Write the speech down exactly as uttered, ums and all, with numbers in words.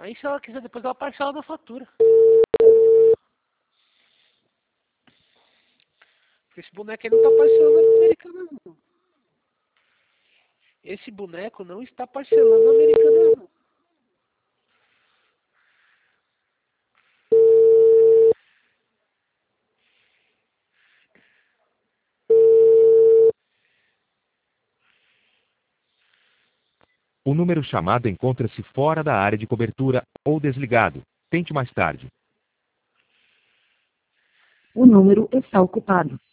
Aí se ela quiser, depois ela parcela na fatura. Porque esse boneco aí não tá parcelando na Americanas, não. Esse boneco não está parcelando na Americanas, não. O número chamado encontra-se fora da área de cobertura ou desligado. Tente mais tarde. O número está ocupado.